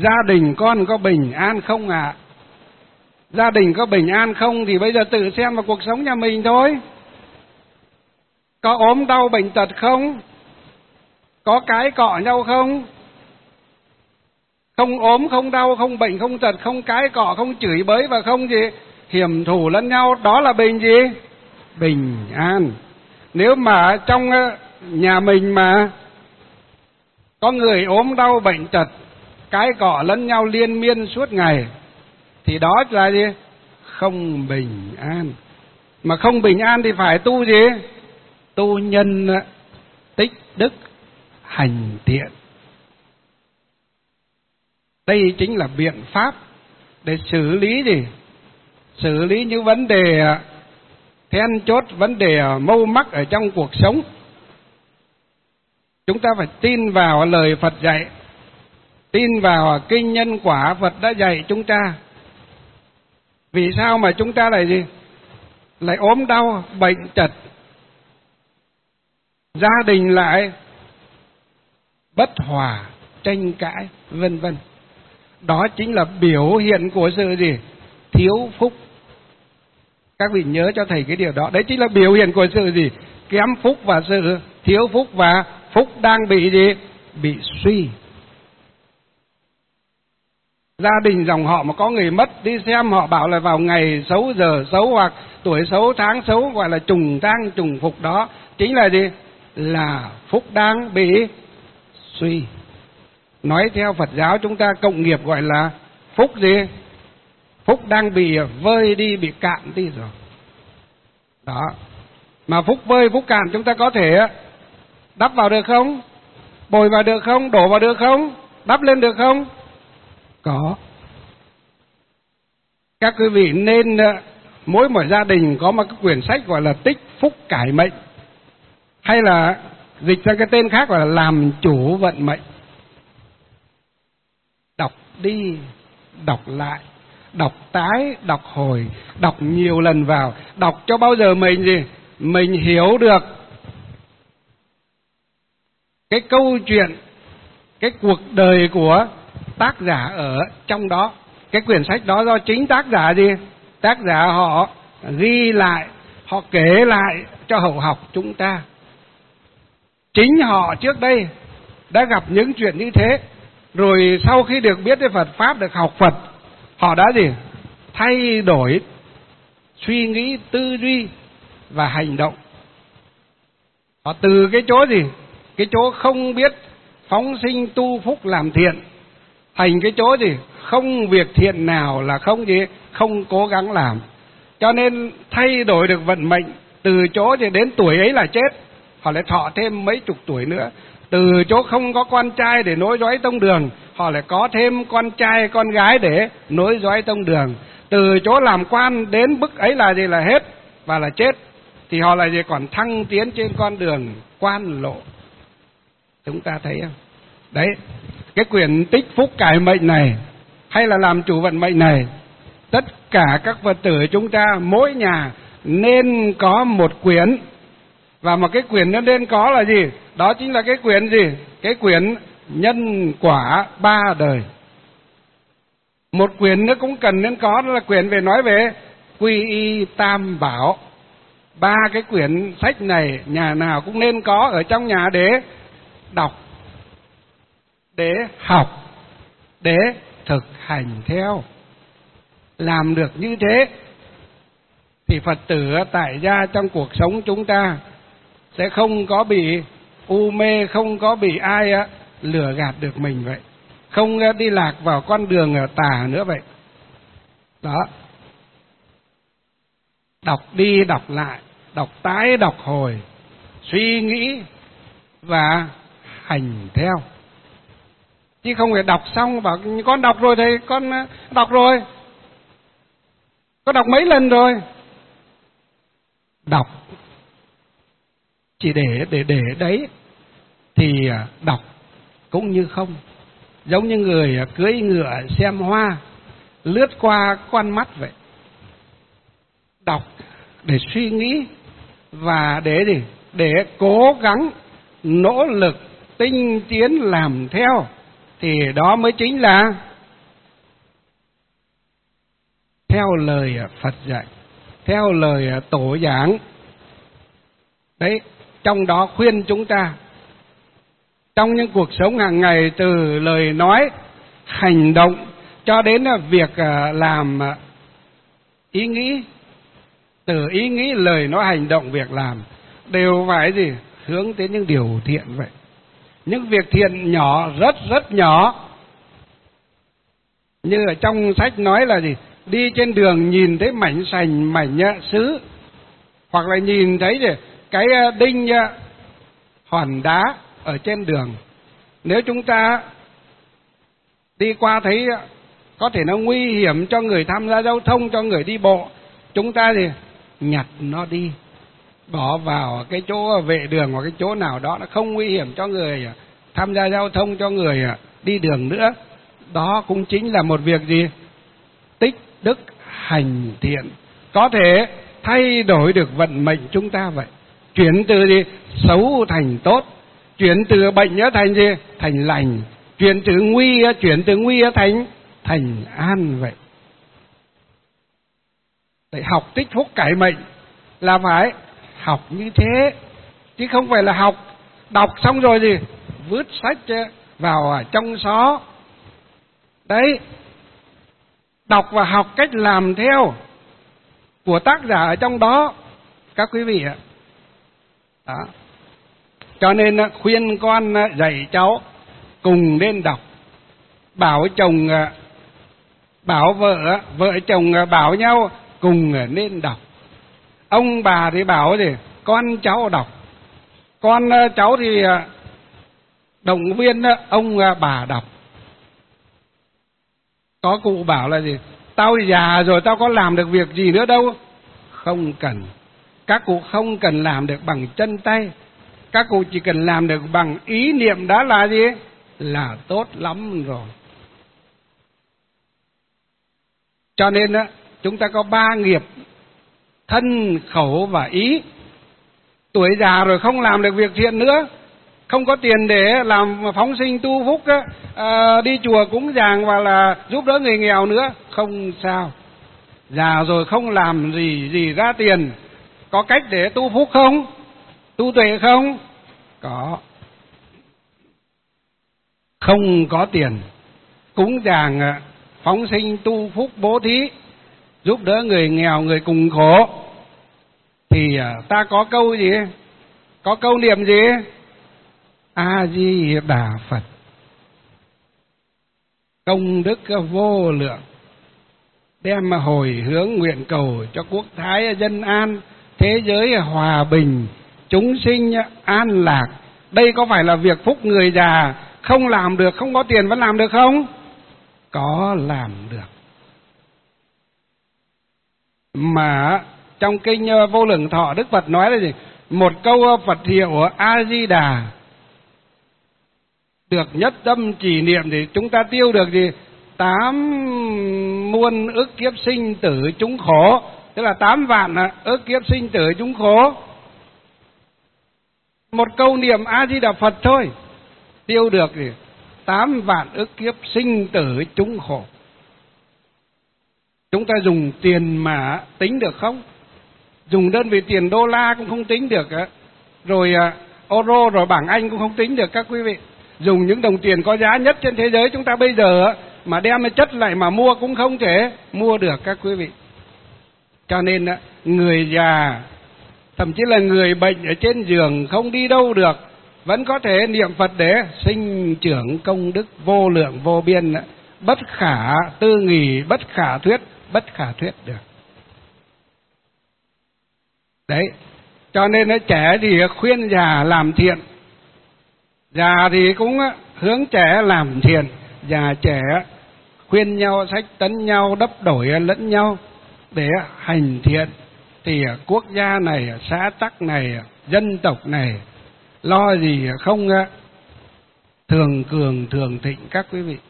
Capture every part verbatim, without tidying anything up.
Gia đình con có bình an không ạ? À? Gia đình có bình an không thì bây giờ tự xem vào cuộc sống nhà mình thôi. Có ốm đau bệnh tật không? Có cái cọ nhau không? Không ốm, không đau, không bệnh, không tật, không cái cọ, không chửi bới và không gì hiểm thủ lẫn nhau, đó là bình gì? Bình an. Nếu mà trong nhà mình mà có người ốm đau bệnh tật, cái cọ lẫn nhau liên miên suốt ngày, thì đó là gì? Không bình an. Mà không bình an thì phải tu gì? Tu nhân tích đức hành thiện. Đây chính là biện pháp để xử lý gì? Xử lý những vấn đề then chốt, vấn đề mâu mắc ở trong cuộc sống. Chúng ta phải tin vào lời Phật dạy, tin vào kinh nhân quả Phật đã dạy chúng ta. Vì sao mà chúng ta lại gì? Lại ốm đau, bệnh tật, gia đình lại bất hòa, tranh cãi, vân vân. Đó chính là biểu hiện của sự gì? Thiếu phúc. Các vị nhớ cho thầy cái điều đó. Đấy chính là biểu hiện của sự gì? Kém phúc và sự thiếu phúc, và phúc đang bị gì? Bị suy. Gia đình dòng họ mà có người mất, đi xem họ bảo là vào ngày xấu, giờ xấu hoặc tuổi xấu, tháng xấu, gọi là trùng tang trùng phục, đó chính là gì? Là phúc đang bị suy. Nói theo Phật giáo chúng ta cộng nghiệp gọi là phúc gì? Phúc đang bị vơi đi, bị cạn đi rồi. Đó. Mà phúc vơi, phúc cạn chúng ta có thể đắp vào được không? Bồi vào được không? Đổ vào được không? Đắp lên được không? Có. Các quý vị nên mỗi một gia đình có một cái quyển sách gọi là Tích Phúc Cải Mệnh, hay là dịch sang cái tên khác là Làm Chủ Vận Mệnh. Đọc đi, đọc lại, đọc tái, đọc hồi, đọc nhiều lần vào, đọc cho bao giờ mình gì? Mình hiểu được cái câu chuyện, cái cuộc đời của tác giả ở trong đó. Cái quyển sách đó do chính tác giả gì? Tác giả họ ghi lại, họ kể lại cho hậu học chúng ta. Chính họ trước đây đã gặp những chuyện như thế, rồi sau khi được biết về Phật Pháp, được học Phật, họ đã gì? Thay đổi suy nghĩ, tư duy và hành động. Họ từ cái chỗ gì? Cái chỗ không biết phóng sinh tu phúc làm thiện, thành cái chỗ gì? Không việc thiện nào là không gì? Không cố gắng làm. Cho nên thay đổi được vận mệnh, từ chỗ thì đến tuổi ấy là chết, họ lại thọ thêm mấy chục tuổi nữa. Từ chỗ không có con trai để nối dõi tông đường, họ lại có thêm con trai, con gái để nối dõi tông đường. Từ chỗ làm quan đến bức ấy là gì? Là hết và là chết. Thì họ lại gì? Còn thăng tiến trên con đường quan lộ. Chúng ta thấy không? Đấy, cái quyển Tích Phúc Cải Mệnh này, hay là Làm Chủ Vận Mệnh này, tất cả các Phật tử chúng ta mỗi nhà nên có một quyển. Và một cái quyển nó nên có là gì? Đó chính là cái quyển gì? Cái quyển Nhân Quả Ba Đời. Một quyển nó cũng cần nên có, đó là quyển về nói về Quy Y Tam Bảo. Ba cái quyển sách này nhà nào cũng nên có ở trong nhà để đọc, để học, để thực hành theo. Làm được như thế thì Phật tử tại gia trong cuộc sống chúng ta sẽ không có bị u mê, không có bị ai lừa gạt được mình vậy, không đi lạc vào con đường tà nữa vậy. Đó. Đọc đi đọc lại, đọc tái đọc hồi, suy nghĩ và hành theo. Chứ không phải đọc xong bảo con đọc rồi thầy, con đọc rồi, con đọc mấy lần rồi. Đọc chỉ để để để đấy thì đọc cũng như không. Giống như người cưỡi ngựa xem hoa, lướt qua con mắt vậy. Đọc để suy nghĩ và để gì? Để cố gắng nỗ lực tinh tiến làm theo, thì đó mới chính là theo lời Phật dạy, theo lời tổ giảng. Đấy, trong đó khuyên chúng ta trong những cuộc sống hàng ngày, từ lời nói, hành động cho đến việc làm ý nghĩ, từ ý nghĩ, lời nói, hành động, việc làm đều phải gì? Hướng đến những điều thiện vậy. Những việc thiện nhỏ, rất rất nhỏ. Như ở trong sách nói là gì? Đi trên đường nhìn thấy mảnh sành, mảnh sứ, hoặc là nhìn thấy gì? Cái đinh hòn đá ở trên đường. Nếu chúng ta đi qua thấy có thể nó nguy hiểm cho người tham gia giao thông, cho người đi bộ, chúng ta thì nhặt nó đi, bỏ vào cái chỗ vệ đường hoặc cái chỗ nào đó nó không nguy hiểm cho người tham gia giao thông, cho người đi đường nữa. Đó cũng chính là một việc gì? Tích đức hành thiện, có thể thay đổi được vận mệnh chúng ta vậy. Chuyển từ gì? Xấu thành tốt, chuyển từ bệnh thành gì? Thành lành, chuyển từ nguy chuyển từ nguy thành thành an vậy. Để học tích phúc cải mệnh là phải học như thế, chứ không phải là học đọc xong rồi gì vứt sách vào trong xó. Đấy, đọc và học cách làm theo của tác giả ở trong đó, các quý vị ạ. Đó. Cho nên khuyên con dạy cháu cùng nên đọc, bảo chồng bảo vợ, vợ chồng bảo nhau cùng nên đọc. Ông bà thì bảo gì? Con cháu đọc. Con cháu thì động viên ông bà đọc. Có cụ bảo là gì? Tao già rồi, tao có làm được việc gì nữa đâu. Không cần. Các cụ không cần làm được bằng chân tay. Các cụ chỉ cần làm được bằng ý niệm, đó là gì? Là tốt lắm rồi. Cho nên chúng ta có ba nghiệp: thân, khẩu và ý. Tuổi già rồi không làm được việc thiện nữa, không có tiền để làm phóng sinh tu phúc, à, đi chùa cúng dường và là giúp đỡ người nghèo nữa, không sao. Già rồi không làm gì gì ra tiền. Có cách để tu phúc không? Tu tuệ không? Có. Không có tiền, cúng dường, phóng sinh tu phúc, bố thí, giúp đỡ người nghèo, người cùng khổ, thì ta có câu gì? Có câu niệm gì? A Di Đà Phật. Công đức vô lượng, đem hồi hướng nguyện cầu cho quốc thái dân an, thế giới hòa bình, chúng sinh an lạc. Đây có phải là việc phúc người già không làm được, không có tiền vẫn làm được không? Có làm được. Mà trong kinh Vô Lượng Thọ, Đức Phật nói là gì? Một câu Phật hiệu A Di Đà được nhất tâm trì niệm thì chúng ta tiêu được gì? Tám muôn ức kiếp sinh tử chúng khổ, tức là tám vạn ức kiếp sinh tử chúng khổ. Một câu niệm A Di Đà Phật thôi tiêu được gì? Tám vạn ức kiếp sinh tử chúng khổ. Chúng ta dùng tiền mà tính được không? Dùng đơn vị tiền đô la cũng không tính được, rồi euro, rồi bảng Anh cũng không tính được các quý vị. Dùng những đồng tiền có giá nhất trên thế giới chúng ta bây giờ mà đem chất lại mà mua cũng không thể mua được các quý vị. Cho nên người già, thậm chí là người bệnh ở trên giường không đi đâu được, vẫn có thể niệm Phật để sinh trưởng công đức vô lượng vô biên, bất khả tư nghì, bất khả thuyết, bất khả thuyết được. Đấy, cho nên trẻ thì khuyên già làm thiện, già thì cũng hướng trẻ làm thiện. Già trẻ khuyên nhau, sách tấn nhau, đắp đổi lẫn nhau để hành thiện, thì quốc gia này, xã tắc này, dân tộc này lo gì không thường cường thường thịnh các quý vị.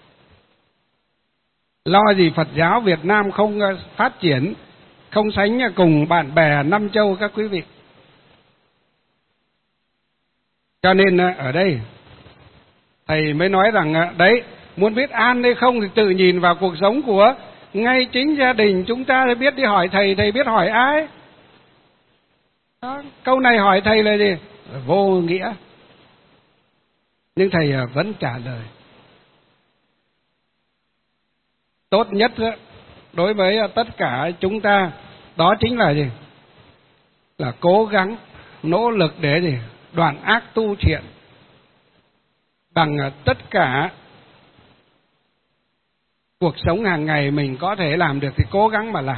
Lo gì Phật giáo Việt Nam không phát triển, không sánh cùng bạn bè năm châu các quý vị. Cho nên ở đây thầy mới nói rằng đấy, muốn biết an hay không thì tự nhìn vào cuộc sống của ngay chính gia đình chúng ta biết đi hỏi thầy, thầy biết hỏi ai? Đó, câu này hỏi thầy là gì? Vô nghĩa. Nhưng thầy vẫn trả lời. Tốt nhất đối với tất cả chúng ta đó chính là gì? Là cố gắng, nỗ lực để gì? Đoạn ác tu thiện. Bằng tất cả cuộc sống hàng ngày mình có thể làm được thì cố gắng mà làm.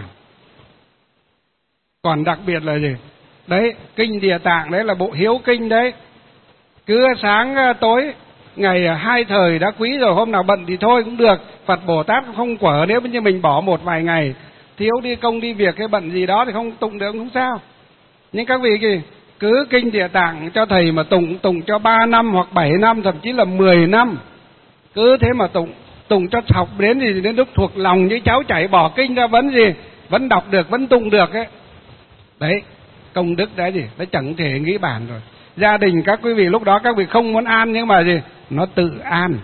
Còn đặc biệt là gì? Đấy, kinh Địa Tạng đấy là bộ hiếu kinh đấy. Cứ sáng tối ngày hai thời đã quý rồi, hôm nào bận thì thôi cũng được. Phật Bồ Tát cũng không quở, nếu như mình bỏ một vài ngày thiếu đi công đi việc hay bận gì đó thì không tụng được không sao. Nhưng các vị kì, cứ kinh Địa Tạng cho thầy mà tụng, tụng cho ba năm hoặc bảy năm, thậm chí là mười năm. Cứ thế mà tụng, tụng cho học đến thì đến lúc thuộc lòng như cháu chảy bỏ kinh ra vẫn gì, vẫn đọc được, vẫn tụng được ấy. Đấy, công đức đấy gì, nó chẳng thể nghĩ bàn rồi. Gia đình các quý vị lúc đó các vị không muốn an nhưng mà gì, nó tự an.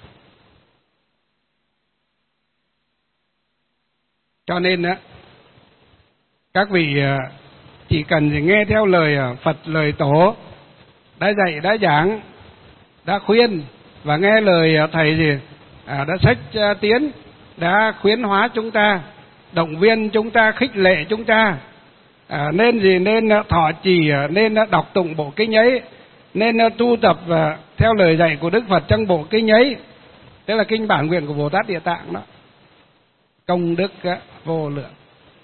Cho nên á, các vị chỉ cần nghe theo lời Phật, lời Tổ đã dạy, đã giảng, đã khuyên và nghe lời thầy gì à, đã sách tiến, đã khuyến hóa chúng ta, động viên chúng ta, khích lệ chúng ta. À, nên gì nên thọ trì, nên đọc tụng bộ kinh ấy, nên tu tập theo lời dạy của Đức Phật trong bộ kinh ấy. Tức là kinh bản nguyện của Bồ Tát Địa Tạng đó. Công đức vô lượng.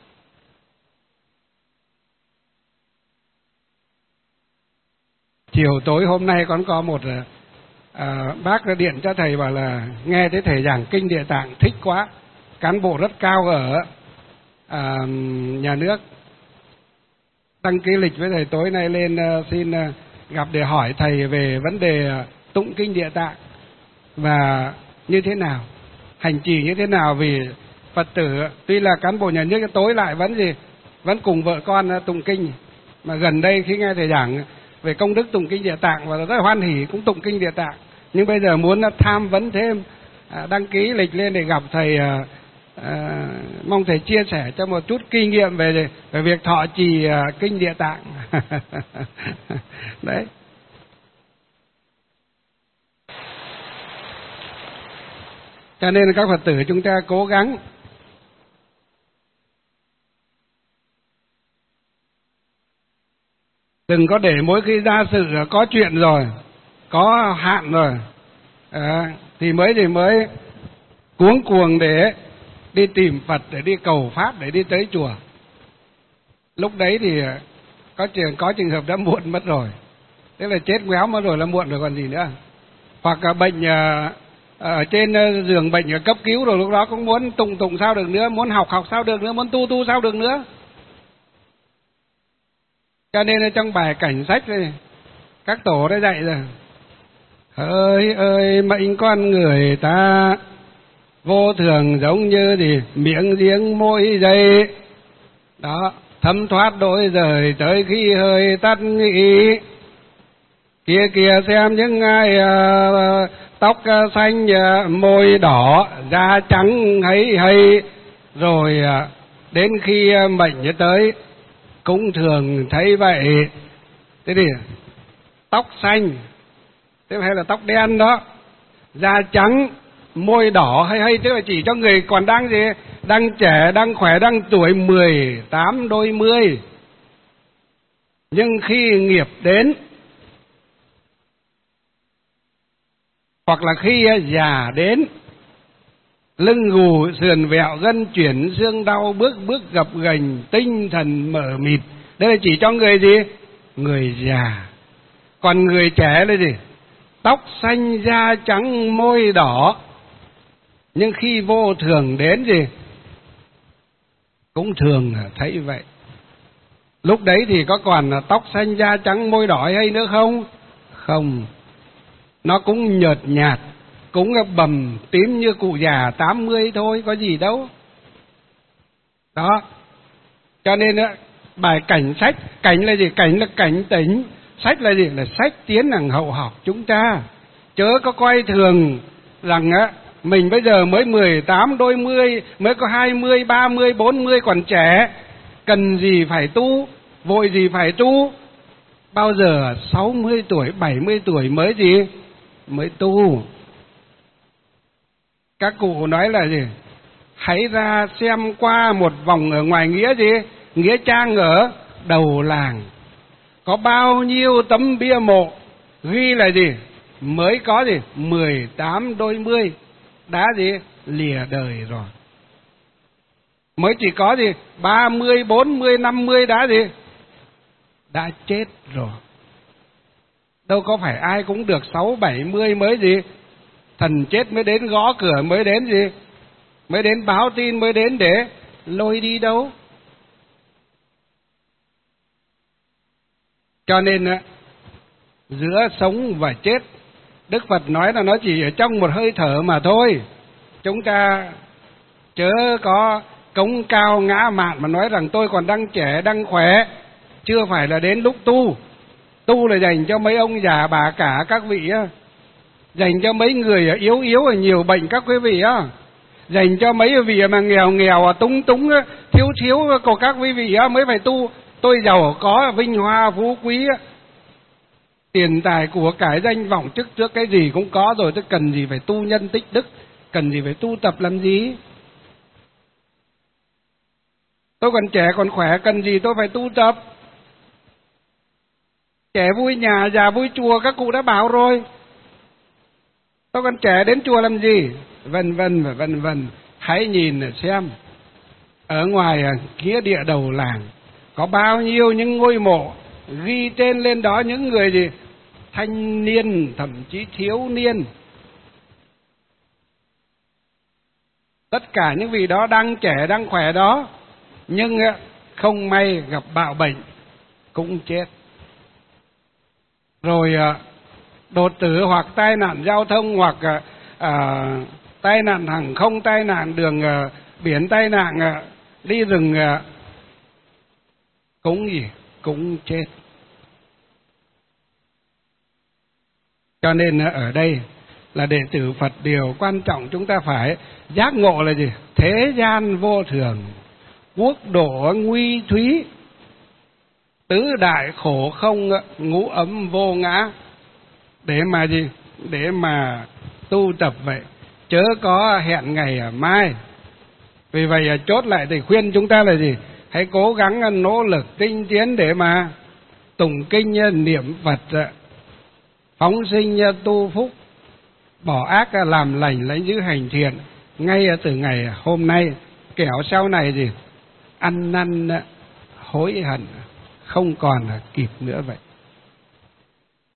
Chiều tối hôm nay còn có một à, bác điện cho thầy bảo là nghe thấy thầy giảng kinh Địa Tạng thích quá. Cán bộ rất cao ở à, nhà nước đăng ký lịch với thầy, tối nay lên uh, xin uh, gặp để hỏi thầy về vấn đề uh, tụng kinh Địa Tạng và như thế nào, hành trì như thế nào. Vì Phật tử tuy là cán bộ nhà nước tối lại vẫn gì vẫn cùng vợ con uh, tụng kinh. Mà gần đây khi nghe thầy giảng về công đức tụng kinh Địa Tạng và rất hoan hỉ cũng tụng kinh Địa Tạng, nhưng bây giờ muốn uh, tham vấn thêm, uh, đăng ký lịch lên để gặp thầy. Uh, À, mong thầy chia sẻ cho một chút kinh nghiệm về về việc thọ trì uh, kinh Địa Tạng. Đấy. Cho nên các Phật tử chúng ta cố gắng đừng có để mỗi khi ra sự có chuyện rồi, có hạn rồi à, thì mới thì mới cuống cuồng để đi tìm Phật, để đi cầu Pháp, để đi tới chùa. Lúc đấy thì có trường có trường hợp đã muộn mất rồi. Thế là chết ngoéo mất rồi là muộn rồi còn gì nữa. Hoặc là bệnh ở trên giường bệnh ở cấp cứu rồi lúc đó cũng muốn tụng tụng sao được nữa, muốn học học sao được nữa, muốn tu tu sao được nữa. Cho nên trong bài cảnh sách này, các tổ đã dạy rồi. Hỡi ơi mệnh con người ta vô thường giống như thì miệng giếng môi dây đó, thấm thoát đôi rời tới khi hơi tắt nghĩ. Kia kia xem những ai uh, tóc uh, xanh uh, môi đỏ da trắng hay hay rồi uh, đến khi uh, mệnh tới cũng thường thấy vậy. Thế thì tóc xanh thế hay là tóc đen đó, da trắng môi đỏ hay hay, tức là chỉ cho người còn đang gì, đang trẻ, đang khỏe, đang tuổi mười tám đôi mươi. Nhưng khi nghiệp đến hoặc là khi già đến, lưng gù sườn vẹo, gân chuyển xương đau, bước bước gập ghềnh, tinh thần mờ mịt, đây là chỉ cho người gì, người già. Còn người trẻ là gì, tóc xanh da trắng môi đỏ. Nhưng khi vô thường đến gì cũng thường thấy vậy. Lúc đấy thì có còn tóc xanh da trắng môi đỏ hay nữa không? Không. Nó cũng nhợt nhạt, cũng bầm tím như cụ già tám mươi thôi, có gì đâu. Đó. Cho nên bài cảnh sách, cảnh là gì? Cảnh là cảnh tỉnh, sách là gì? Là sách tiến đẳng hậu học chúng ta. Chớ có coi thường rằng á Mình bây giờ mới mười tám đôi mươi, mới có hai mươi, ba mươi, bốn mươi còn trẻ, cần gì phải tu, vội gì phải tu. Bao giờ sáu mươi tuổi, bảy mươi tuổi mới gì? Mới tu. Các cụ nói là gì? Hãy ra xem qua một vòng ở ngoài nghĩa gì? Nghĩa trang ở đầu làng. Có bao nhiêu tấm bia mộ ghi là gì? Mới có gì? mười tám đôi mươi đã gì? Lìa đời rồi. Mới chỉ có gì? ba mươi, bốn mươi, năm mươi đã gì? Đã chết rồi. Đâu có phải ai cũng được sáu, bảy mươi mới gì? Thần chết mới đến gõ cửa, mới đến gì? Mới đến báo tin, mới đến để lôi đi đâu. Cho nên giữa sống và chết, Đức Phật nói là nó chỉ ở trong một hơi thở mà thôi. Chúng ta chớ có cống cao ngã mạn mà nói rằng tôi còn đang trẻ, đang khỏe, chưa phải là đến lúc tu. Tu là dành cho mấy ông già bà cả các vị á, dành cho mấy người yếu yếu và nhiều bệnh các quý vị á, dành cho mấy vị mà nghèo nghèo túng túng thiếu thiếu của các quý vị á mới phải tu. Tôi giàu có vinh hoa phú quý, tiền tài của cải danh vọng chức trước cái gì cũng có rồi, tôi cần gì phải tu nhân tích đức, cần gì phải tu tập làm gì. Tôi còn trẻ còn khỏe, cần gì tôi phải tu tập. Trẻ vui nhà, già vui chùa, các cụ đã bảo rồi. Tôi còn trẻ đến chùa làm gì? Vân vân và vân vân. Hãy nhìn xem ở ngoài nghĩa địa đầu làng có bao nhiêu những ngôi mộ ghi tên lên đó những người gì? Thanh niên, thậm chí thiếu niên. Tất cả những vị đó đang trẻ, đang khỏe đó, nhưng không may gặp bạo bệnh cũng chết. Rồi đột tử hoặc tai nạn giao thông, hoặc à, tai nạn hàng không, tai nạn đường à, biển, tai nạn à, đi rừng à, cũng gì? Cũng chết. Cho nên ở đây là đệ tử Phật, điều quan trọng chúng ta phải giác ngộ là gì? Thế gian vô thường, quốc độ nguy thúy, tứ đại khổ không, ngũ ấm vô ngã. Để mà gì? Để mà tu tập vậy, chớ có hẹn ngày ở mai. Vì vậy chốt lại thì khuyên chúng ta là gì? Hãy cố gắng nỗ lực tinh tiến để mà tụng kinh niệm Phật, phóng sinh tu phúc, bỏ ác làm lành, lấy giữ hành thiện ngay từ ngày hôm nay, kẻo sau này gì ăn năn hối hận không còn kịp nữa vậy.